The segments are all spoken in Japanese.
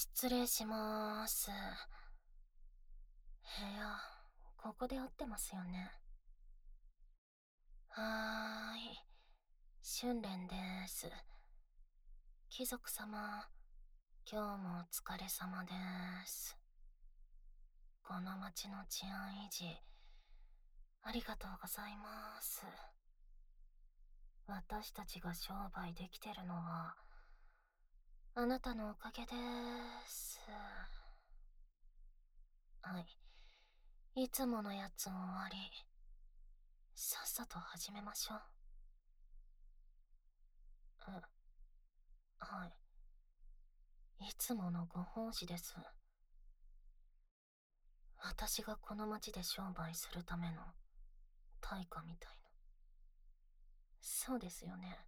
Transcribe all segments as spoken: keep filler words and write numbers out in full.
失礼しまーす。部屋、ここで合ってますよね。はーい。春蓮です。貴族様、今日もお疲れ様です。この町の治安維持、ありがとうございます。私たちが商売できてるのは、あなたのおかげです。はい。いつものやつ終わり。さっさと始めましょう。え、はい。いつものご奉仕です。私がこの町で商売するための対価みたいな。そうですよね。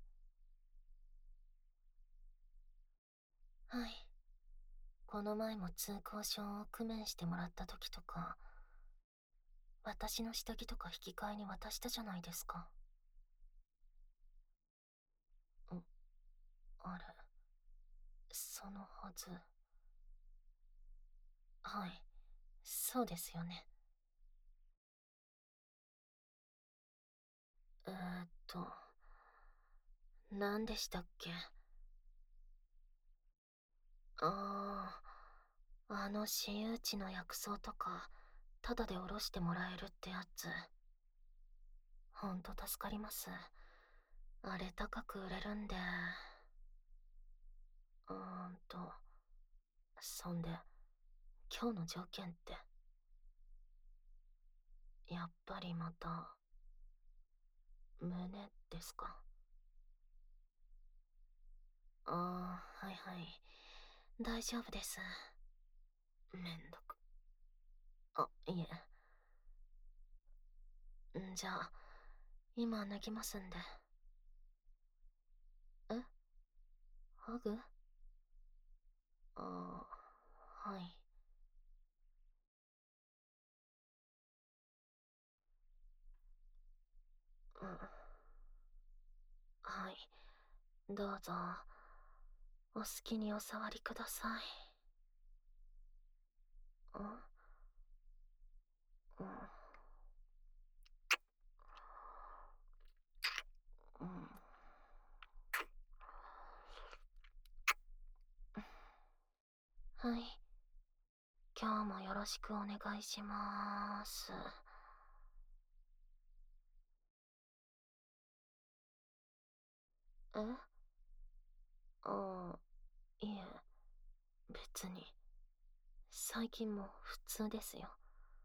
はい。この前も通行証を工面してもらった時とか、私の下着とか引き換えに渡したじゃないですか。ん、あれ、そのはず。はい。そうですよね。えーっと、何でしたっけ？ああ、あの私有地の薬草とか、タダでおろしてもらえるってやつ。ほんと助かります。あれ高く売れるんで。うーんと、そんで、今日の条件って、やっぱりまた、胸ですか？ああ、はいはい。大丈夫です。めんどく。あ、いえ。んじゃあ、今脱ぎますんで。え？ハグ？ああ、はい。うん。はい。どうぞ。お好きにお触りください。うん、うん、うん。はい。今日もよろしくお願いしまーす。え？ああ、いえ、別に。最近も普通ですよ。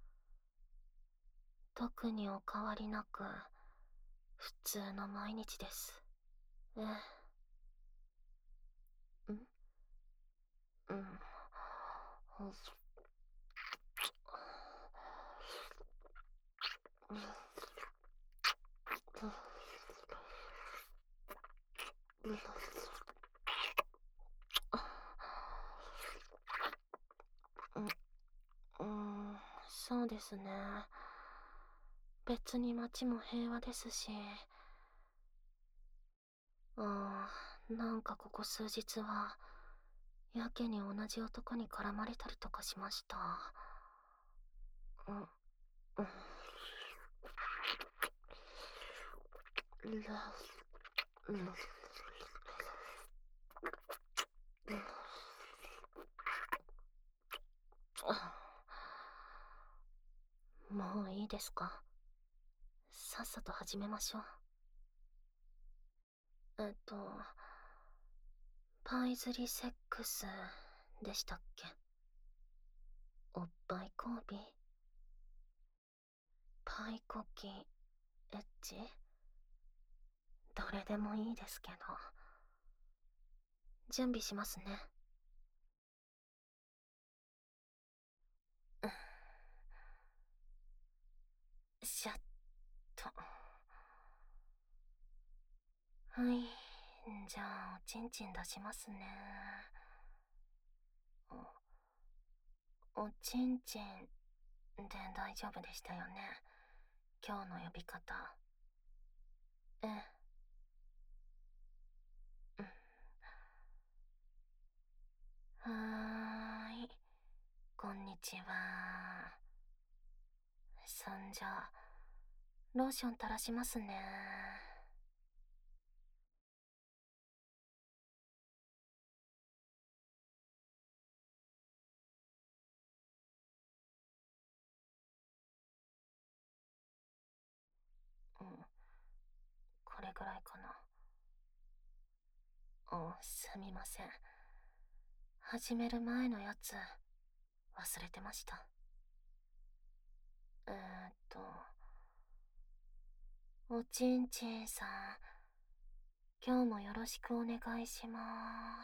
特にお変わりなく、普通の毎日です。ええ、ん、うん。うん、そうですね。別に街も平和ですし。ああ、なんかここ数日は、やけに同じ男に絡まれたりとかしました。うん、うん。もういいですか？さっさと始めましょう。えっと、パイズリセックスでしたっけ？おっぱい交尾？パイコキ、エッチ？どれでもいいですけど。準備しますね。シャッと。はい。じゃあ、おちんちん出しますね。お、おちんちんで大丈夫でしたよね。今日の呼び方。ええ。うん。はちは。そんじゃ、ローション垂らしますね。うん、これぐらいかな。うん、すみません。始める前のやつ、忘れてました。えーっと、おちんちんさん、今日もよろしくお願いします。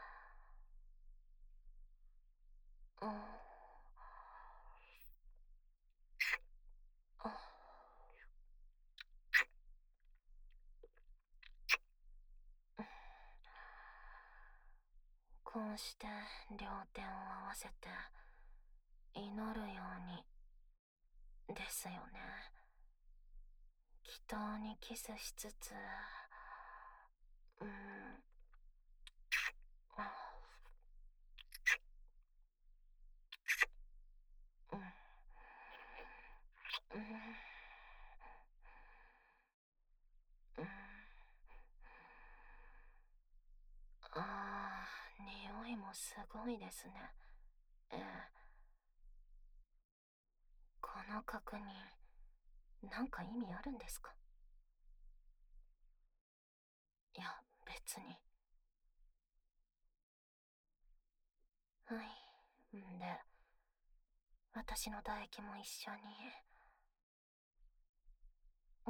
うん。あ、こうして両手を合わせて祈るようにですよね。祈祷にキスしつつ、うん、あ、うん、うん、うん。あー、匂いもすごいですね。ええ、この確認、なんか意味あるんですか？いや、別に。はい。んで、私の唾液も一緒に。う、うん。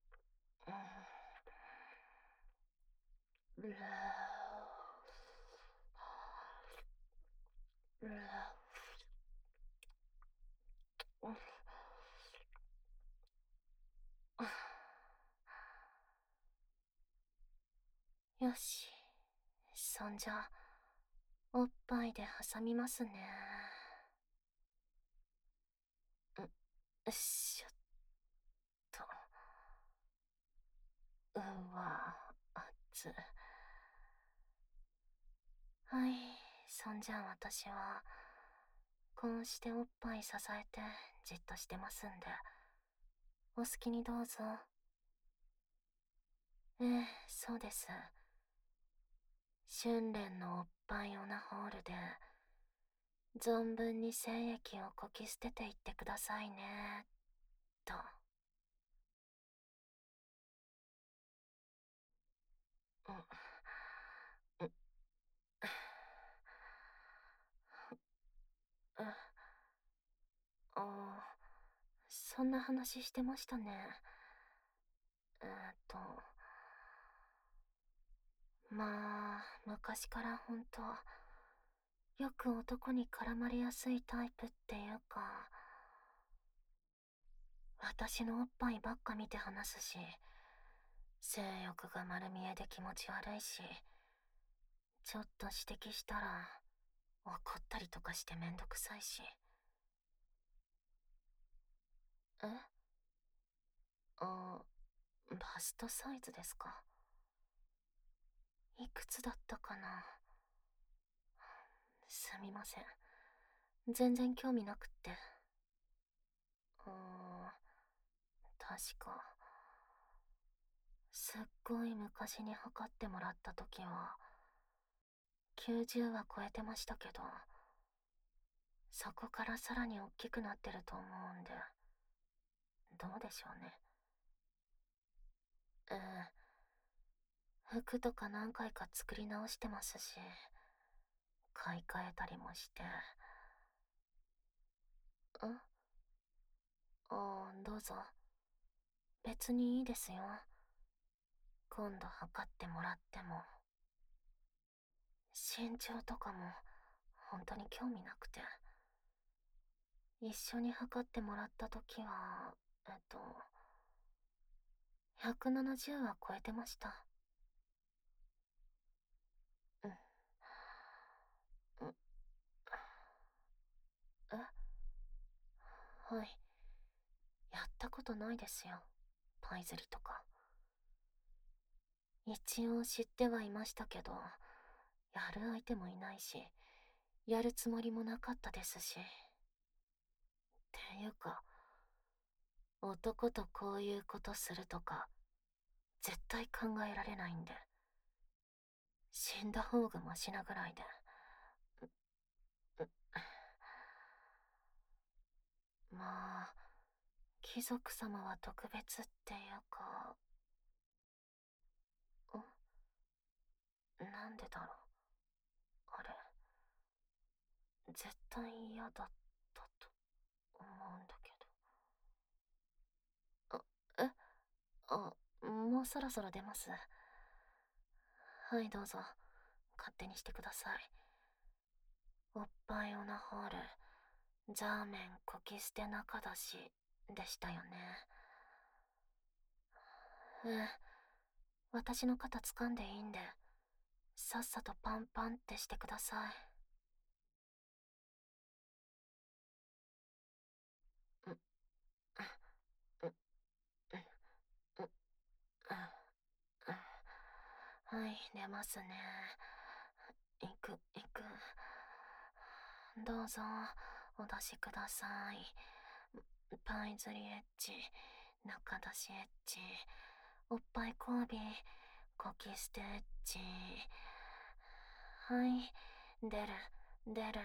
ルー、ルー、うん、よし。そんじゃ、おっぱいで挟みますね。ん、よっしょっと。うわ、熱。はい。そんじゃ私は、こうしておっぱい支えてじっとしてますんで、お好きにどうぞ。ええ、そうです。訓練のおっぱいオナホールで、存分に精液をこき捨てていってくださいね、と。うん、うん、うん、あ、そんな話してましたね。えーっと、まあ、昔からほんと、よく男に絡まれやすいタイプっていうか、私のおっぱいばっか見て話すし、性欲が丸見えで気持ち悪いし、ちょっと指摘したら怒ったりとかしてめんどくさいし。え、あ、バストサイズですか？いくつだったかな。すみません。全然興味なくって。うーん、確か、すっごい昔に測ってもらった時は、きゅうじゅうは超えてましたけど、そこからさらに大きくなってると思うんで、どうでしょうね。ええ、服とか何回か作り直してますし、買い替えたりもして。ん、ああ、どうぞ。別にいいですよ。今度測ってもらっても。身長とかも本当に興味なくて。一緒に測ってもらった時は、えっと、ひゃくななじゅうは超えてました。うん。うん、え、はい。やったことないですよ。パイ釣りとか。一応知ってはいましたけど、やる相手もいないし、 やるつもりもなかったですし。ていうか、男とこういうことするとか、絶対考えられないんで。死んだ方がマシなぐらいで。まあ、貴族様は特別っていうか、んなんでだろう。あれ、絶対嫌だったと思うんだけど。あ、えあ、もうそろそろ出ます。はい、どうぞ。勝手にしてください。おっぱいオナホール、ザーメンこき捨て中だし、でしたよね。ええ、私の肩掴んでいいんで、さっさとパンパンってしてください。う、う、う、う、う、う、はい、出ますね。行く、行く。どうぞ、お出しください。パイズリエッジ、中出しエッジ、おっぱい交尾、コキステッチ。はい、出る、出る。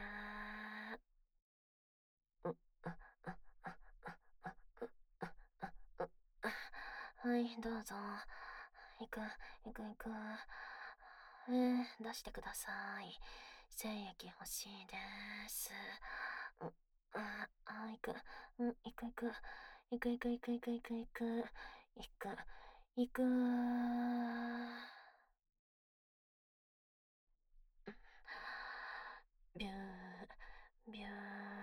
う、う、う、う、う、う、う、う、はい、どうぞ。行く、行く、行く。えー、出してください。精液欲しいです。う、あ、あ、行く。うん、行く、行く。行く、行く、行く、行く、行く、行く。行く、行く。ビュー、ビュー、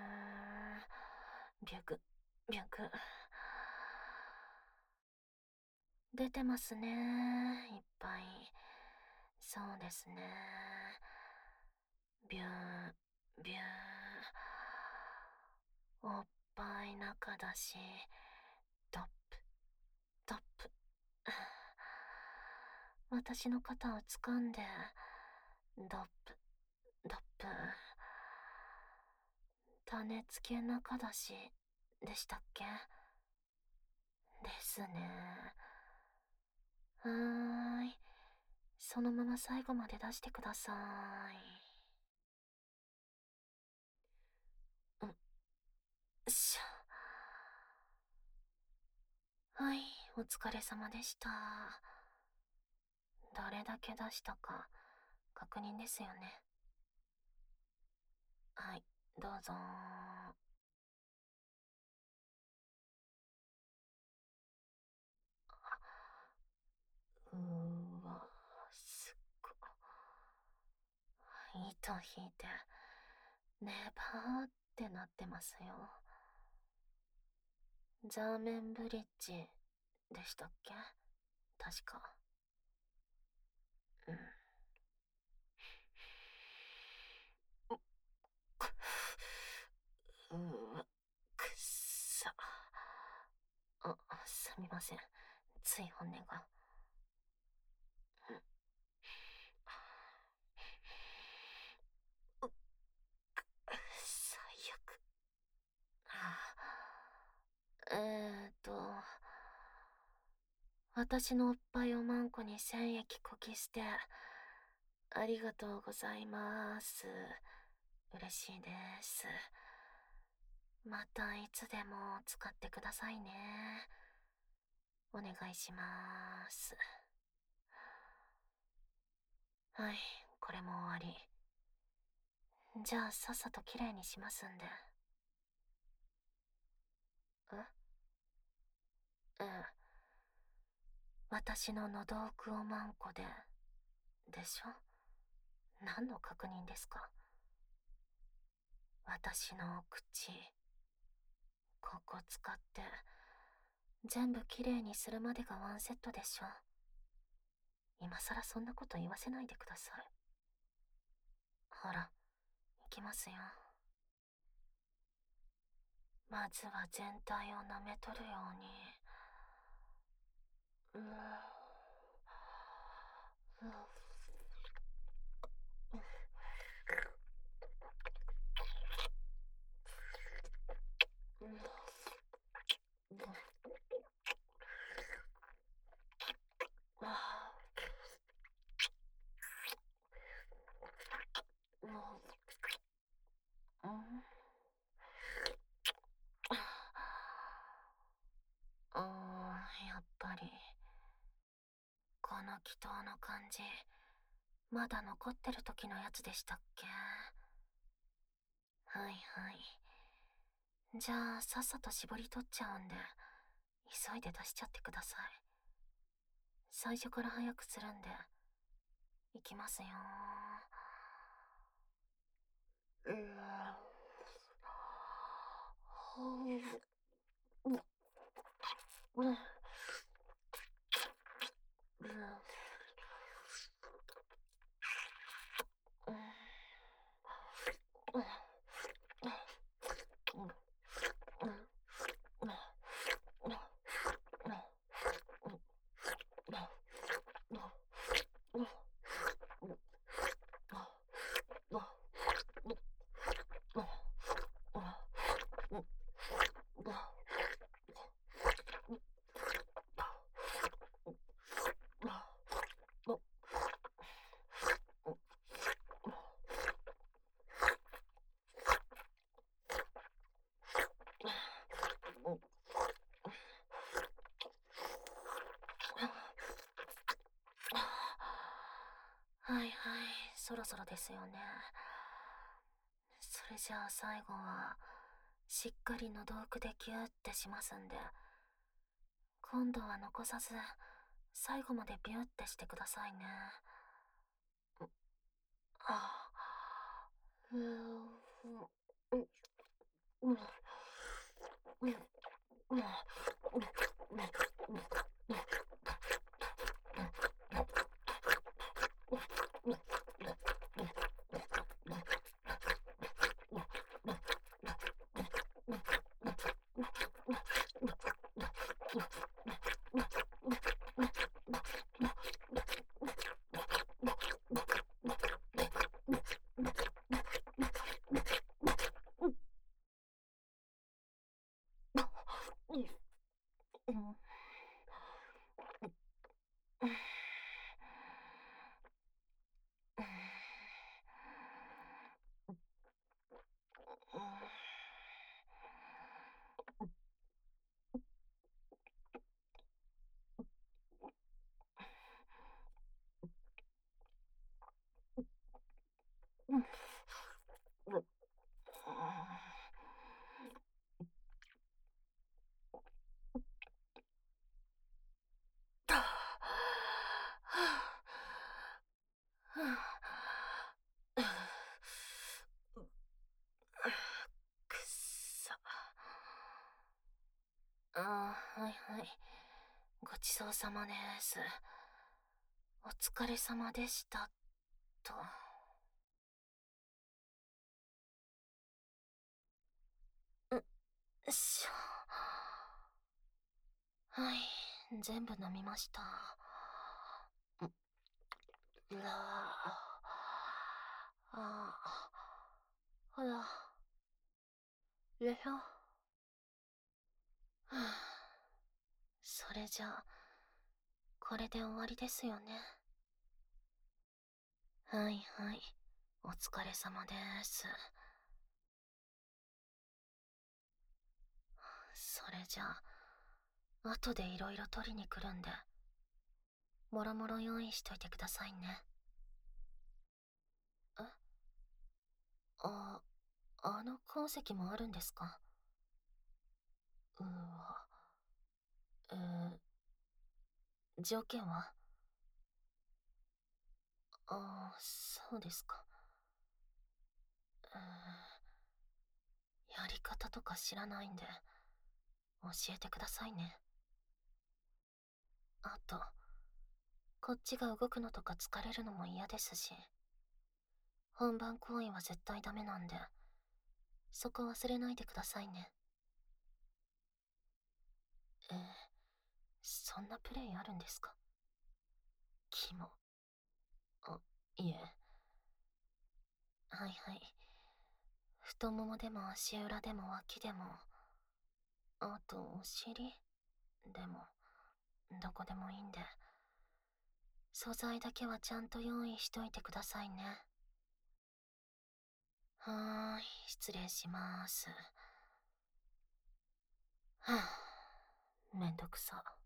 ビュグ、ビュグ。出てますね、いっぱい。そうですね。ビュー、ビュー。おっぱい中だし、ドップ、ドップ。私の肩を掴んで、ドップ、ドップ。種付け中だし、でしたっけ？ですね。はーい。そのまま最後まで出してください。ん、しゃ。はい、お疲れ様でした。どれだけ出したか、確認ですよね。はい、どうぞ。うーわ、すっご。糸引いて、ネバーってなってますよ。ザーメンブリッジでしたっけ？確か。うん。うわ、くっさ。あ、すみません。つい本音が。うん、うっ、最悪。えーっと、私のおっぱいをマンコに精液こき捨て、ありがとうございます。嬉しいです。またいつでも使ってくださいね。お願いします。はい、これも終わり。じゃあさっさときれいにしますんで。えええ。私の喉奥をマンコで、でしょ？何の確認ですか？私のお口、ここ使って、全部きれいにするまでがワンセットでしょ？今さらそんなこと言わせないでください。ほら、行きますよ。まずは全体を舐めとるように。うーん。 祈祷の感じ、まだ残ってる時のやつでしたっけ？はいはい。じゃあ、さっさと絞り取っちゃうんで、急いで出しちゃってください。最初から早くするんで、いきますよー。うーん。うん。うん。はいはい、そろそろですよね。それじゃあ最後は、しっかり喉奥でギューってしますんで、今度は残さず、最後までビューってしてくださいね。あ、うーん、うん、うん、うん、うん、うん、くっさ。ああ、はいはい。ごちそうさまです。お疲れ様でした、と。う、しょ。はい、全部飲みました。うらああ、ほら、よいしょ。はあ、それじゃあ、これで終わりですよね。はいはい、お疲れ様です。それじゃあ、後でいろいろ取りに来るんで、もろもろ用意しといてくださいね。え、あ、あの鉱石もあるんですか？うーわ。えー、条件は？ああ、そうですか。うーん、やり方とか知らないんで、教えてくださいね。あと、こっちが動くのとか疲れるのも嫌ですし、本番行為は絶対ダメなんで、そこ忘れないでくださいね。えー、そんなプレイあるんですか？キモ。あ、いえ。はいはい。太ももでも足裏でも脇でも、あとお尻でも、どこでもいいんで、素材だけはちゃんと用意しといてくださいね。はーい、失礼します。はぁ、めんどくさ。